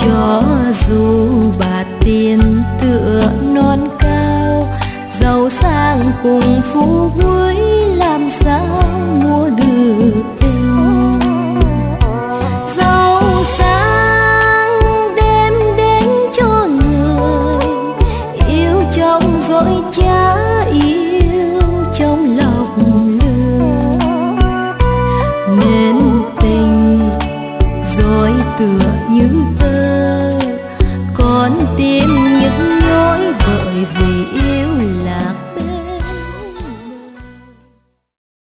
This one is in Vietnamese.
cho dù bạc tiền tựa non cao, giàu sang cùng phú quý